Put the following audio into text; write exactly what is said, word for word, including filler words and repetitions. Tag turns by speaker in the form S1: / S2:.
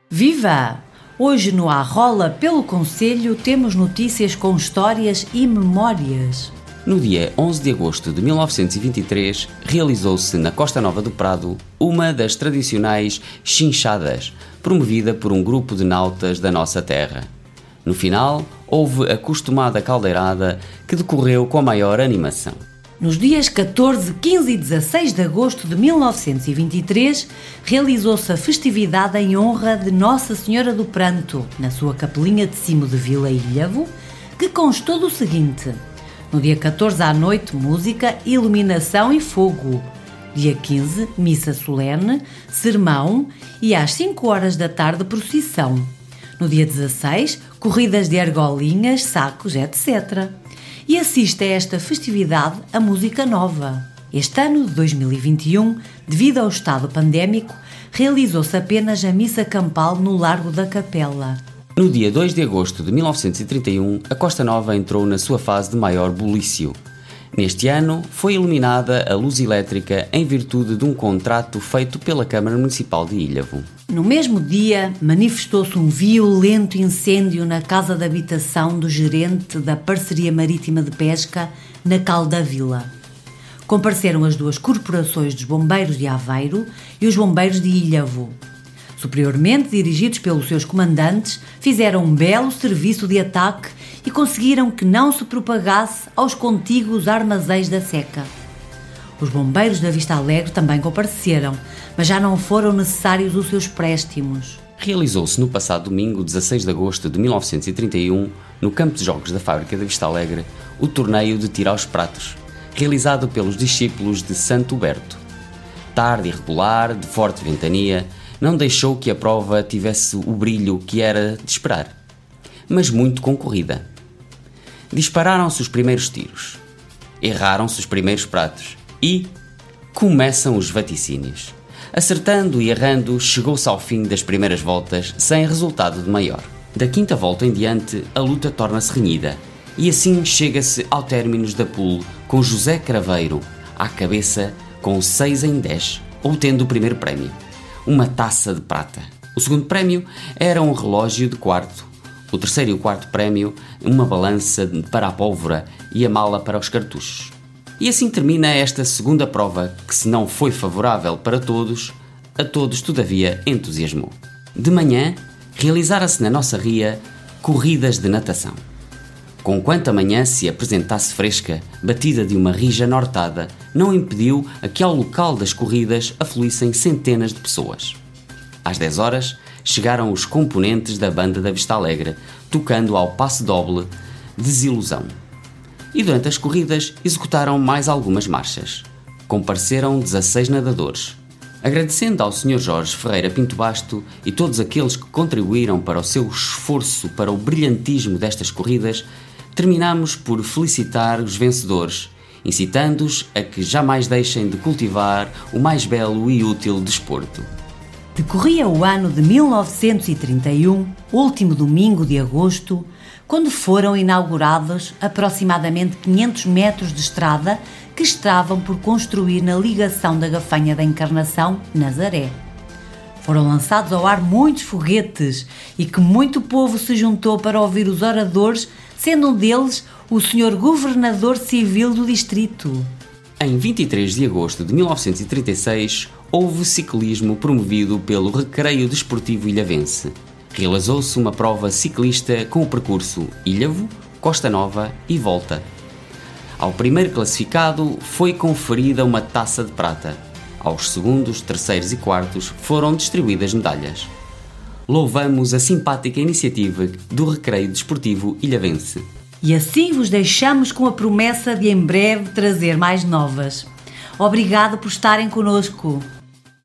S1: Viva! Hoje no Arrola pelo Conselho temos notícias com histórias e memórias.
S2: No dia onze de agosto de mil novecentos e vinte e três, realizou-se na Costa Nova do Prado uma das tradicionais chinchadas, promovida por um grupo de nautas da nossa terra. No final, houve a costumada caldeirada que decorreu com a maior animação.
S1: Nos dias catorze, quinze e dezasseis de agosto de mil novecentos e vinte e três, realizou-se a festividade em honra de Nossa Senhora do Pranto, na sua capelinha de cimo de Vila Ilhavo, que constou do seguinte: no dia catorze à noite, música, iluminação e fogo. Dia quinze, missa solene, sermão e às cinco horas da tarde, procissão. No dia dezasseis, corridas de argolinhas, sacos, etcétera. E assiste a esta festividade a música nova. Este ano de dois mil e vinte e um, devido ao estado pandémico, realizou-se apenas a missa campal no Largo da Capela.
S2: No dia dois de agosto de mil novecentos e trinta e um, a Costa Nova entrou na sua fase de maior bulício. Neste ano, foi iluminada a luz elétrica em virtude de um contrato feito pela Câmara Municipal de Ilhavo.
S1: No mesmo dia, manifestou-se um violento incêndio na casa de habitação do gerente da Parceria Marítima de Pesca, na Cal da Vila. Compareceram as duas corporações dos Bombeiros de Aveiro e os Bombeiros de Ilhavo. Superiormente dirigidos pelos seus comandantes, fizeram um belo serviço de ataque e conseguiram que não se propagasse aos contíguos armazéns da seca. Os bombeiros da Vista Alegre também compareceram, mas já não foram necessários os seus préstimos.
S2: Realizou-se no passado domingo, dezasseis de agosto de mil novecentos e trinta e um, no campo de jogos da fábrica da Vista Alegre, o torneio de tiro aos pratos, realizado pelos discípulos de Santo Huberto. Tarde irregular, de forte ventania, não deixou que a prova tivesse o brilho que era de esperar, mas muito concorrida. Dispararam-se os primeiros tiros, erraram-se os primeiros pratos e começam os vaticínios. Acertando e errando, chegou-se ao fim das primeiras voltas sem resultado de maior. Da quinta volta em diante, a luta torna-se renhida e assim chega-se ao término da pool com José Craveiro à cabeça com seis em dez, obtendo o primeiro prémio, uma taça de prata. O segundo prémio era um relógio de quarto. O terceiro e o quarto prémio, uma balança para a pólvora e a mala para os cartuchos. E assim termina esta segunda prova, que se não foi favorável para todos, a todos todavia entusiasmou. De manhã, realizara-se na nossa ria corridas de natação. Conquanto a manhã se apresentasse fresca, batida de uma rija nortada, não impediu a que ao local das corridas afluíssem centenas de pessoas. Às dez horas, chegaram os componentes da banda da Vista Alegre, tocando ao passo doble Desilusão. E durante as corridas executaram mais algumas marchas. Compareceram dezasseis nadadores. Agradecendo ao senhor Jorge Ferreira Pinto Basto e todos aqueles que contribuíram para o seu esforço para o brilhantismo destas corridas, terminamos por felicitar os vencedores, incitando-os a que jamais deixem de cultivar o mais belo e útil desporto.
S1: Decorria o ano de mil novecentos e trinta e um, último domingo de agosto, quando foram inaugurados aproximadamente quinhentos metros de estrada que estavam por construir na ligação da Gafanha da Encarnação, Nazaré. Foram lançados ao ar muitos foguetes e que muito povo se juntou para ouvir os oradores, sendo um deles o senhor Governador Civil do Distrito.
S2: Em vinte e três de agosto de mil novecentos e trinta e seis, houve ciclismo promovido pelo Recreio Desportivo Ilhavense. Realizou-se uma prova ciclista com o percurso Ilhavo, Costa Nova e volta. Ao primeiro classificado foi conferida uma taça de prata. Aos segundos, terceiros e quartos foram distribuídas medalhas. Louvamos a simpática iniciativa do Recreio Desportivo Ilhavense.
S1: E assim vos deixamos com a promessa de em breve trazer mais novas. Obrigado por estarem connosco.